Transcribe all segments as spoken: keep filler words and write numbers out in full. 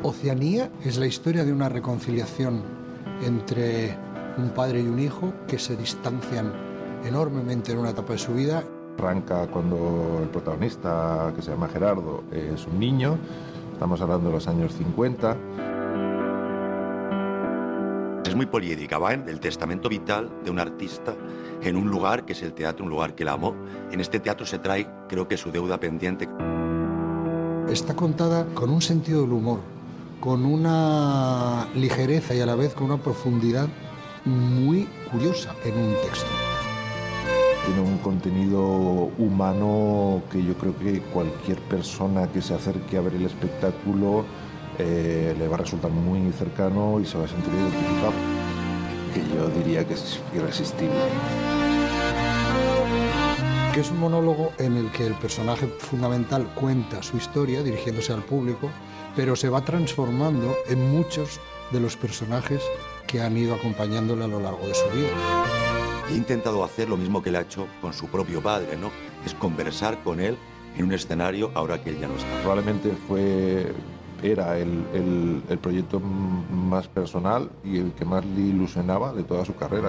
Oceanía es la historia de una reconciliación entre un padre y un hijo que se distancian enormemente en una etapa de su vida. Arranca cuando el protagonista, que se llama Gerardo, es un niño, estamos hablando de los años cincuenta. Es muy poliédrica, va en el testamento vital de un artista en un lugar que es el teatro, un lugar que él amó. En este teatro se trae, creo que su deuda pendiente. Está contada con un sentido del humor, con una ligereza y a la vez con una profundidad muy curiosa en un texto. Tiene un contenido humano que yo creo que cualquier persona que se acerque a ver el espectáculo eh, le va a resultar muy cercano y se va a sentir identificado. Que yo diría que es irresistible. Que es un monólogo en el que el personaje fundamental cuenta su historia dirigiéndose al público, pero se va transformando en muchos de los personajes que han ido acompañándole a lo largo de su vida. He intentado hacer lo mismo que él ha hecho con su propio padre, ¿no? Es conversar con él en un escenario ahora que él ya no está. Probablemente fue, era el, el, el proyecto más personal y el que más le ilusionaba de toda su carrera.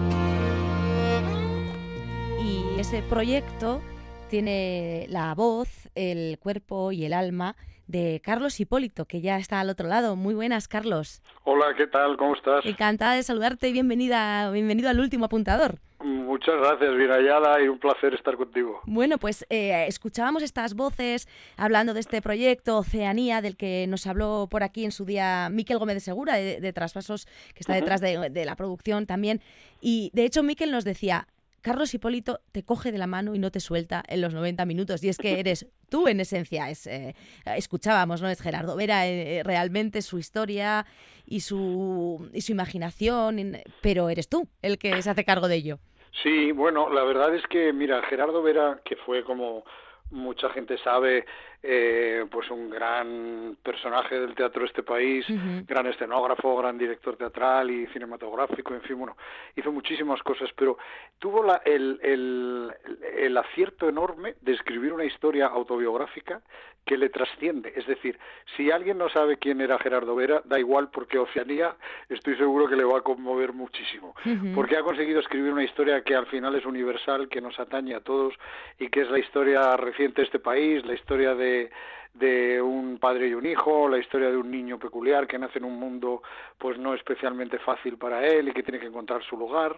Y ese proyecto tiene la voz, el cuerpo y el alma de Carlos Hipólito, que ya está al otro lado. Muy buenas, Carlos. Hola, ¿qué tal? ¿Cómo estás? Encantada de saludarte y bienvenida, bienvenido al Último Apuntador. Muchas gracias, Virayala, y un placer estar contigo. Bueno, pues eh, escuchábamos estas voces hablando de este proyecto Oceanía, del que nos habló por aquí en su día Miquel Gómez de Segura, de, de Trasvasos, que está detrás de, de la producción también. Y de hecho Miquel nos decía: Carlos Hipólito te coge de la mano y no te suelta en los noventa minutos. Y es que eres tú en esencia. Es, eh, escuchábamos, ¿no? Es Gerardo Vera, eh, realmente su historia y su, y su imaginación, pero eres tú el que se hace cargo de ello. Sí, bueno, la verdad es que, mira, Gerardo Vera, que fue, como mucha gente sabe, eh, pues un gran personaje del teatro de este país, uh-huh. gran escenógrafo, gran director teatral y cinematográfico, en fin, bueno, hizo muchísimas cosas, pero tuvo la, el, el, el acierto enorme de escribir una historia autobiográfica que le trasciende. Es decir, si alguien no sabe quién era Gerardo Vera, da igual, porque Oceanía estoy seguro que le va a conmover muchísimo, uh-huh. porque ha conseguido escribir una historia que al final es universal, que nos atañe a todos y que es la historia reciente de este país, la historia de de un padre y un hijo, la historia de un niño peculiar que nace en un mundo pues no especialmente fácil para él y que tiene que encontrar su lugar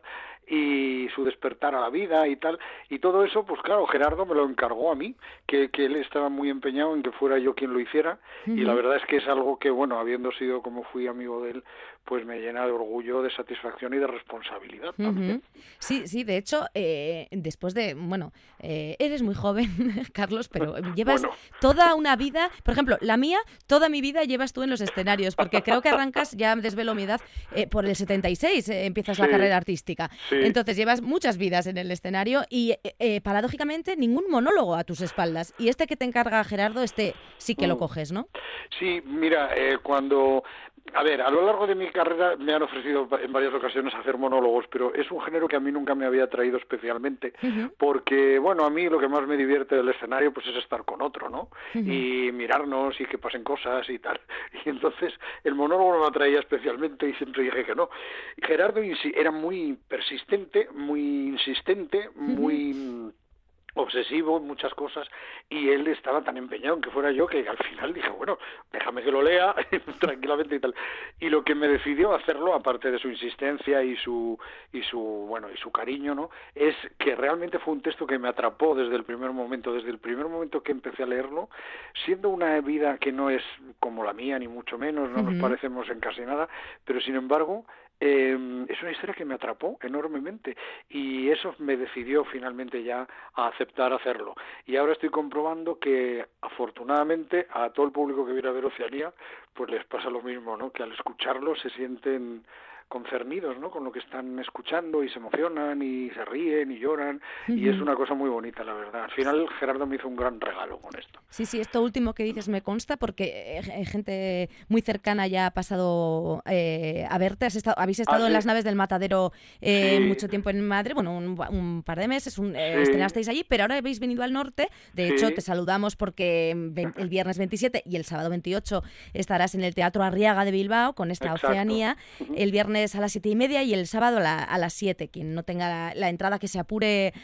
y su despertar a la vida y tal, y todo eso, pues claro, Gerardo me lo encargó a mí, que, que él estaba muy empeñado en que fuera yo quien lo hiciera, uh-huh. y la verdad es que es algo que, bueno, habiendo sido como fui amigo de él, pues me llena de orgullo, de satisfacción y de responsabilidad también. Uh-huh. Sí, sí, de hecho, eh, después de, bueno, eh, eres muy joven, Carlos, pero llevas bueno. toda una vida, por ejemplo, la mía, toda mi vida llevas tú en los escenarios, porque creo que arrancas, ya desvelo mi edad, eh, por el setenta y seis eh, empiezas sí. la carrera artística. Sí. Entonces llevas muchas vidas en el escenario y, eh, paradójicamente, ningún monólogo a tus espaldas. Y este que te encarga Gerardo, este sí que lo coges, ¿no? Sí, mira, eh, cuando... A ver, a lo largo de mi carrera me han ofrecido en varias ocasiones hacer monólogos, pero es un género que a mí nunca me había atraído especialmente, uh-huh. porque, bueno, a mí lo que más me divierte del escenario pues es estar con otro, ¿no? Uh-huh. Y mirarnos y que pasen cosas y tal. Y entonces el monólogo no me atraía especialmente y siempre dije que no. Gerardo era muy persistente, muy insistente, uh-huh. muy... obsesivo en muchas cosas, y él estaba tan empeñado en que fuera yo que al final dije, bueno, déjame que lo lea tranquilamente y tal. Y lo que me decidió hacerlo, aparte de su insistencia y su y su bueno y su cariño, ¿no?, es que realmente fue un texto que me atrapó desde el primer momento, desde el primer momento que empecé a leerlo, siendo una vida que no es como la mía, ni mucho menos, no uh-huh. nos parecemos en casi nada, pero sin embargo Eh, es una historia que me atrapó enormemente y eso me decidió finalmente ya a aceptar hacerlo. Y ahora estoy comprobando que afortunadamente a todo el público que viene a ver Oceanía pues les pasa lo mismo, ¿no?, que al escucharlo se sienten concernidos, ¿no?, con lo que están escuchando y se emocionan y se ríen y lloran uh-huh. y es una cosa muy bonita, la verdad. Al final Gerardo me hizo un gran regalo con esto. Sí, sí, esto último que dices me consta porque eh, gente muy cercana ya ha pasado eh, a verte. Has estado, habéis estado ah, sí. en las naves del Matadero eh, sí. mucho tiempo en Madrid, bueno, un, un par de meses, un, eh, sí. estrenasteis allí, pero ahora habéis venido al norte. De sí. hecho, te saludamos porque el viernes veintisiete y el sábado veintiocho estarás en el Teatro Arriaga de Bilbao con esta Exacto. Oceanía, uh-huh. el viernes a las siete y media y el sábado a, la, a las siete. Quien no tenga la, la entrada que se apure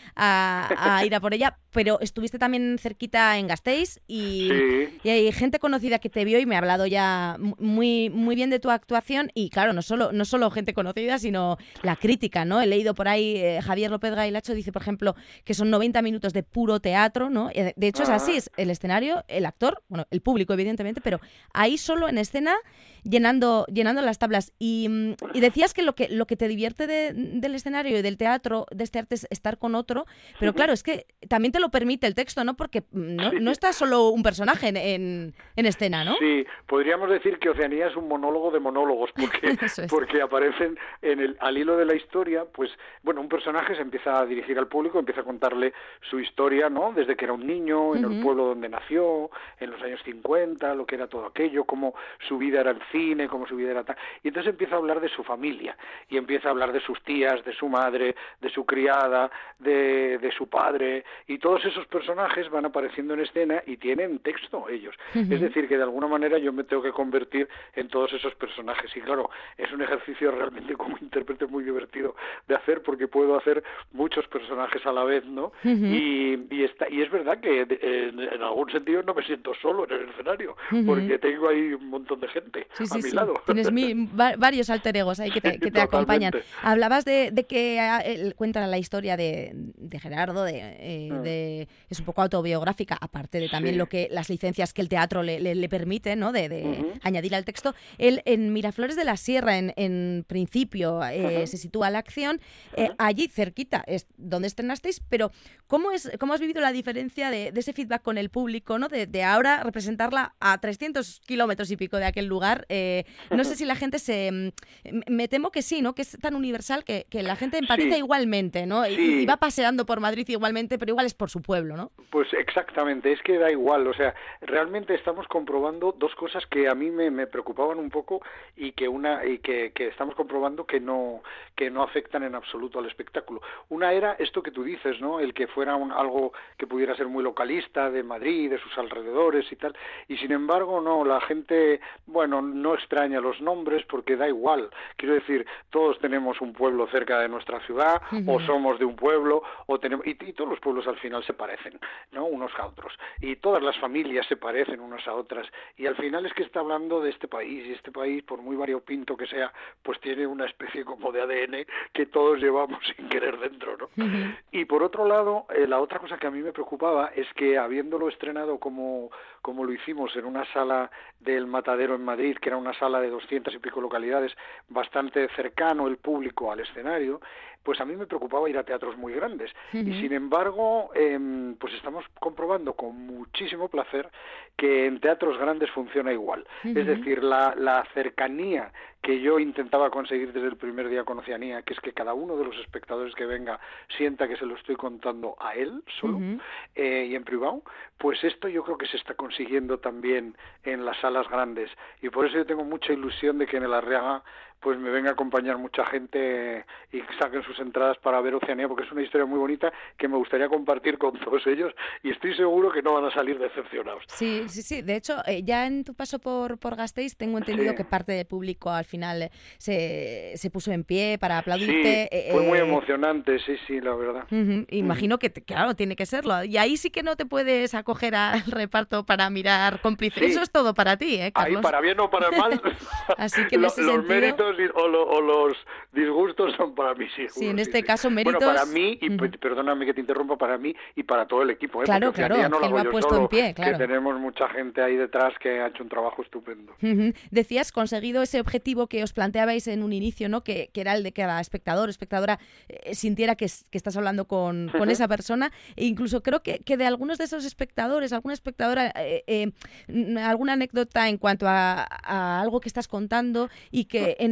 a, a ir a por ella, pero estuviste también cerquita en Gasteiz y, sí. y hay gente conocida que te vio y me ha hablado ya muy, muy bien de tu actuación y claro, no solo, no solo gente conocida, sino la crítica, ¿no? He leído por ahí, eh, Javier López Gailacho dice, por ejemplo, que son noventa minutos de puro teatro, ¿no? De hecho es así, es el escenario, el actor, bueno, el público evidentemente, pero ahí solo en escena llenando llenando las tablas y, y decías que lo que lo que te divierte de, del escenario y del teatro, de este arte, es estar con otro, pero claro, es que también te lo permite el texto, ¿no? Porque no, no está solo un personaje en, en, en escena, ¿no? Sí, podríamos decir que Oceanía es un monólogo de monólogos, porque, es. porque aparecen en el, al hilo de la historia, pues, bueno, un personaje se empieza a dirigir al público, empieza a contarle su historia, ¿no? Desde que era un niño, en uh-huh. el pueblo donde nació, en los años cincuenta, lo que era todo aquello, cómo su vida era el cine, cómo su vida era tal. Y entonces empieza a hablar de su familia, y empieza a hablar de sus tías, de su madre, de su criada, de, de su padre, y todos esos personajes van apareciendo en escena y tienen texto ellos. Uh-huh. Es decir, que de alguna manera yo me tengo que convertir en todos esos personajes. Y claro, es un ejercicio realmente como intérprete muy divertido de hacer, porque puedo hacer muchos personajes a la vez, ¿no? Uh-huh. Y, y, está, y es verdad que en, en algún sentido no me siento solo en el escenario, uh-huh. porque tengo ahí un montón de gente sí, sí, a mi sí. lado. Tienes mi, va, varios alter egos ahí que te, que te acompañan. Hablabas de, de que él cuenta la historia de, de Gerardo, de, eh, uh-huh. de, es un poco autobiográfica, aparte de también sí. lo que las licencias que el teatro le, le, le permite, ¿no? De, de uh-huh. añadir al texto. Él en Miraflores de la Sierra, en, en principio, eh, uh-huh. se sitúa la acción, eh, uh-huh. allí cerquita es donde estrenasteis, pero ¿cómo es cómo has vivido la diferencia de, de ese feedback con el público, ¿no? De, de ahora representarla a trescientos kilómetros y pico de aquel lugar? Eh, no sé si la gente se... Me temo que sí, ¿no? Que es tan universal que, que la gente empatiza sí. igualmente, ¿no? Y, sí. y va paseando por Madrid igualmente, pero igual es por su pueblo, ¿no? Pues exactamente, es que da igual, o sea, realmente estamos comprobando dos cosas que a mí me, me preocupaban un poco y que una y que, que estamos comprobando que no que no afectan en absoluto al espectáculo. Una era esto que tú dices, ¿no? El que fuera un, algo que pudiera ser muy localista de Madrid, de sus alrededores y tal, y sin embargo no, la gente, bueno, no extraña los nombres porque da igual. Quiero decir, todos tenemos un pueblo cerca de nuestra ciudad, uh-huh. o somos de un pueblo, o tenemos y, y todos los pueblos al final se parecen, ¿no? Unos a otros. Y todas las familias se parecen unas a otras. Y al final es que está hablando de este país, y este país, por muy variopinto que sea, pues tiene una especie como de A D N que todos llevamos sin querer dentro, ¿no? Uh-huh. Y por otro lado, eh, la otra cosa que a mí me preocupaba es que habiéndolo estrenado como, como lo hicimos en una sala del Matadero en Madrid, que era una sala de doscientas y pico localidades, bastante cercano el público al escenario, pues a mí me preocupaba ir a teatros muy grandes. Uh-huh. Y sin embargo, eh, pues estamos comprobando con muchísimo placer que en teatros grandes funciona igual. Uh-huh. Es decir, la, la cercanía que yo intentaba conseguir desde el primer día con Oceanía, que es que cada uno de los espectadores que venga sienta que se lo estoy contando a él solo, uh-huh. eh, y en privado, pues esto yo creo que se está consiguiendo también en las salas grandes. Y por eso yo tengo mucha ilusión de que en el Arriaga pues me venga a acompañar mucha gente y saquen sus entradas para ver Oceanía, porque es una historia muy bonita que me gustaría compartir con todos ellos y estoy seguro que no van a salir decepcionados. Sí, sí, sí. De hecho, eh, ya en tu paso por, por Gasteiz tengo entendido sí. que parte del público al final se, se puso en pie para aplaudirte. Sí, eh, fue muy emocionante, sí, sí, la verdad. Uh-huh. Imagino uh-huh. que, claro, tiene que serlo. Y ahí sí que no te puedes acoger al reparto para mirar cómplices. Sí. Eso es todo para ti, ¿eh, Carlos? Ahí, para bien o para mal, Así que en ese los sentido... méritos O, lo, o los disgustos son para mí, sí. Sí, en sí, este sí. caso méritos... Bueno, para mí, y uh-huh. perdóname que te interrumpa, para mí y para todo el equipo, ¿eh? Claro, porque claro, no que lo, lo ha yo puesto solo, en pie, claro. Que tenemos mucha gente ahí detrás que ha hecho un trabajo estupendo. Uh-huh. Decías, conseguido ese objetivo que os planteabais en un inicio, ¿no? Que, que era el de que cada espectador, espectadora, eh, sintiera que, que estás hablando con, con uh-huh. esa persona. E incluso creo que, que de algunos de esos espectadores, alguna espectadora, eh, eh, alguna anécdota en cuanto a, a algo que estás contando y que en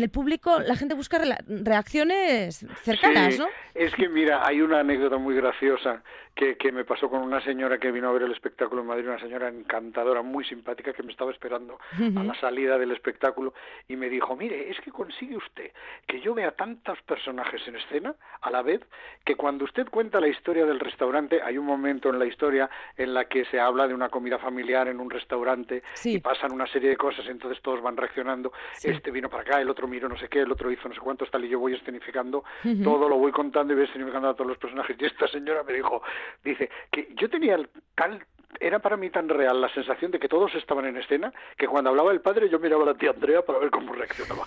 el público la gente busca reacciones cercanas, sí, ¿no? Es que mira, hay una anécdota muy graciosa que, que me pasó con una señora que vino a ver el espectáculo en Madrid, una señora encantadora, muy simpática, que me estaba esperando uh-huh. a la salida del espectáculo y me dijo, mire, es que consigue usted que yo vea tantos personajes en escena a la vez que cuando usted cuenta la historia del restaurante, hay un momento en la historia en la que se habla de una comida familiar en un restaurante sí. y pasan una serie de cosas, entonces todos van reaccionando, sí. este vino para acá, el otro miró no sé qué, el otro hizo no sé cuántos, tal, y yo voy escenificando, uh-huh. todo lo voy contando y voy escenificando a todos los personajes, y esta señora me dijo, dice, que yo tenía tal... Era para mí tan real la sensación de que todos estaban en escena que cuando hablaba el padre yo miraba a la tía Andrea para ver cómo reaccionaba.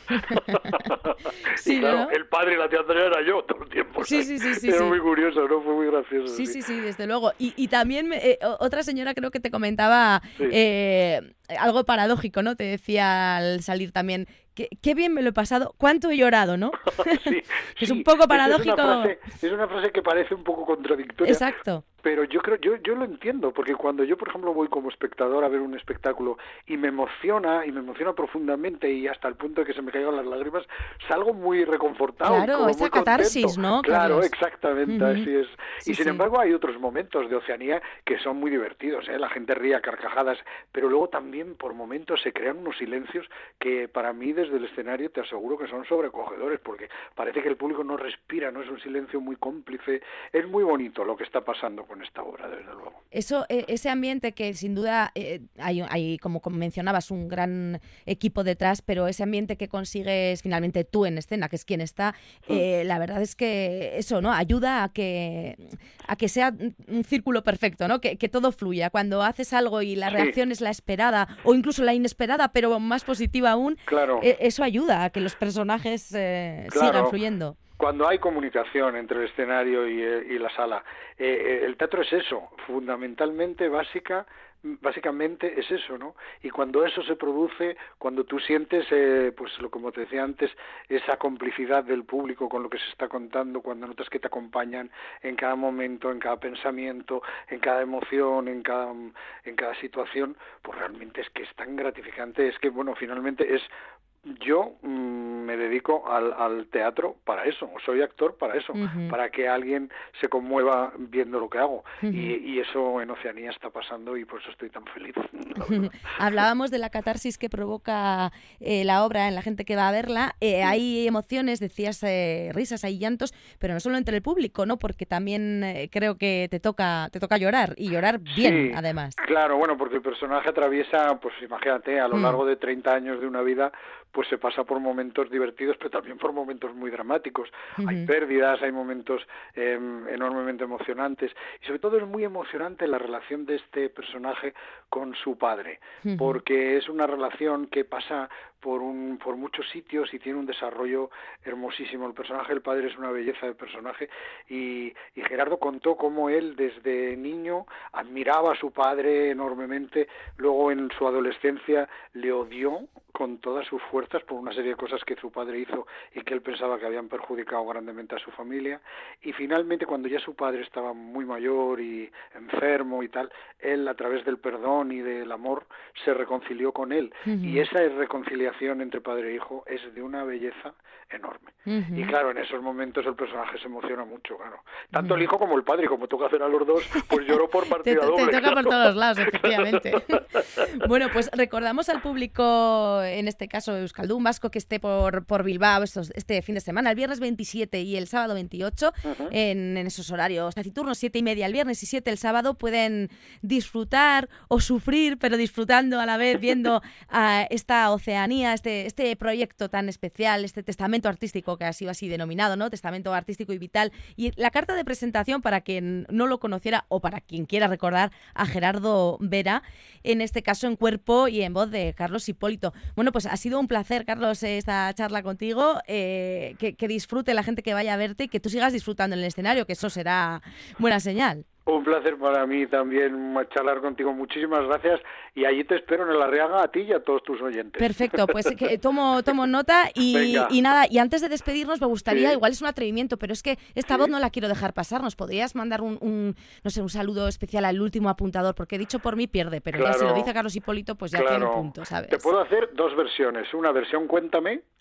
Sí, y claro, ¿no? El padre y la tía Andrea era yo todo el tiempo. Sí, sí, sí, sí, era sí. muy curioso, ¿no? Fue muy gracioso. Sí, sí, sí, sí, desde luego. Y, y también eh, otra señora creo que te comentaba sí. eh, algo paradójico, ¿no? Te decía al salir también, qué, qué bien me lo he pasado, cuánto he llorado, ¿no? Sí, que es sí. un poco paradójico. Es una, frase, es una frase que parece un poco contradictoria. Exacto. Pero yo creo, yo, yo lo entiendo, porque cuando yo, por ejemplo, voy como espectador a ver un espectáculo y me emociona, y me emociona profundamente y hasta el punto de que se me caigan las lágrimas, salgo muy reconfortado. Claro, como esa muy catarsis, contento. ¿no? Claro, Carlos? exactamente, uh-huh. así es. Sí, y sin sí. embargo hay otros momentos de Oceanía que son muy divertidos, ¿eh? La gente ríe a carcajadas, pero luego también por momentos se crean unos silencios que para mí desde el escenario te aseguro que son sobrecogedores, porque parece que el público no respira, no es un silencio muy cómplice. Es muy bonito lo que está pasando con esta obra, de verdad. Luego. Eso, ese ambiente que sin duda eh, hay, hay, como mencionabas, un gran equipo detrás, pero ese ambiente que consigues finalmente tú en escena, que es quien está, eh, la verdad es que eso, ¿no? Ayuda a que a que sea un círculo perfecto, ¿no? Que, que todo fluya. Cuando haces algo y la sí. reacción es la esperada o incluso la inesperada, pero más positiva aún, claro. eh, eso ayuda a que los personajes eh, claro. sigan fluyendo. Cuando hay comunicación entre el escenario y, y la sala, eh, el teatro es eso, fundamentalmente básica, básicamente es eso, ¿no? Y cuando eso se produce, cuando tú sientes, eh, pues lo como te decía antes, esa complicidad del público con lo que se está contando, cuando notas que te acompañan en cada momento, en cada pensamiento, en cada emoción, en cada en cada situación, pues realmente es que es tan gratificante, es que bueno, finalmente es yo mmm, me dedico al, al teatro para eso, soy actor para eso, uh-huh. para que alguien se conmueva viendo lo que hago uh-huh. y, y eso en Oceanía está pasando y por eso estoy tan feliz. Hablábamos de la catarsis que provoca eh, la obra en la gente que va a verla, eh, hay emociones, decías eh, risas, hay llantos, pero no solo entre el público, ¿no? Porque también eh, creo que te toca te toca llorar y llorar bien, sí, además. Claro, bueno, porque el personaje atraviesa, pues imagínate, a lo mm. largo de treinta años de una vida, pues se pasa por momentos divertidos, pero también por momentos muy dramáticos. Uh-huh. Hay pérdidas, hay momentos eh, enormemente emocionantes, y sobre todo es muy emocionante la relación de este personaje con su padre, uh-huh. porque es una relación que pasa por un por muchos sitios y tiene un desarrollo hermosísimo. El personaje del padre es una belleza de personaje y, y Gerardo contó cómo él desde niño admiraba a su padre enormemente, luego en su adolescencia le odió con todas sus fuerzas por una serie de cosas que su padre hizo y que él pensaba que habían perjudicado grandemente a su familia, y finalmente cuando ya su padre estaba muy mayor y enfermo y tal, él a través del perdón y del amor se reconcilió con él, uh-huh. y esa reconciliación entre padre e hijo es de una belleza enorme. Uh-huh. Y claro, en esos momentos el personaje se emociona mucho, claro. Tanto uh-huh. el hijo como el padre, y como toca hacer a los dos, pues lloró por partida te, doble. Te toca claro. por todos lados, efectivamente. Bueno, pues recordamos al público, en este caso Euskaldun Vasco, que esté por, por Bilbao estos, este fin de semana, el viernes veintisiete y el sábado veintiocho, uh-huh. en, en esos horarios taciturnos, siete y media el viernes y siete el sábado, pueden disfrutar o sufrir, pero disfrutando a la vez, viendo a esta Oceanía, este, este proyecto tan especial, este testamento artístico que ha sido así denominado, ¿no? Testamento artístico y vital. Y la carta de presentación, para quien no lo conociera o para quien quiera recordar a Gerardo Vera, en este caso en cuerpo y en voz de Carlos Hipólito. Bueno, pues ha sido un placer, Carlos, esta charla contigo, eh, que, que disfrute la gente que vaya a verte y que tú sigas disfrutando en el escenario, que eso será buena señal. Un placer para mí también charlar contigo. Muchísimas gracias. Y allí te espero en el Arriaga, a ti y a todos tus oyentes. Perfecto, pues que tomo tomo nota y, y nada, y antes de despedirnos me gustaría, sí. igual es un atrevimiento, pero es que esta sí. voz no la quiero dejar pasar. ¿Nos podrías mandar un, un no sé, un saludo especial al último apuntador? Porque dicho por mí pierde, pero claro, ya si lo dice Carlos Hipólito, pues ya claro. tiene punto, ¿sabes? Te puedo hacer dos versiones. Una versión Cuéntame,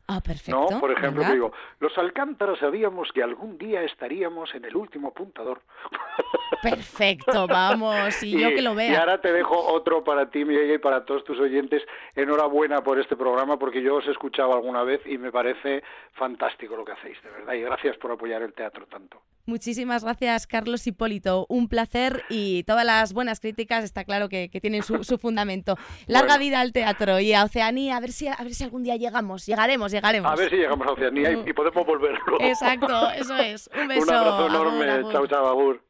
Ah, perfecto. ¿No? Por ejemplo, Venga. te digo, los Alcántara sabíamos que algún día estaríamos en el último apuntador. Perfecto, vamos, y, y yo que lo vea. Y ahora te dejo otro para ti, Mireia, y para todos tus oyentes. Enhorabuena por este programa, porque yo os he escuchado alguna vez y me parece fantástico lo que hacéis, de verdad, y gracias por apoyar el teatro tanto. Muchísimas gracias, Carlos Hipólito. Un placer, y todas las buenas críticas está claro que, que tienen su, su fundamento. Larga Bueno. vida al teatro y a Oceanía. A ver si a ver si algún día llegamos. Llegaremos, llegaremos. A ver si llegamos a Oceanía y, y podemos volver luego. Exacto, eso es. Un beso. Un abrazo enorme. Agur, agur. Chao, chao, agur.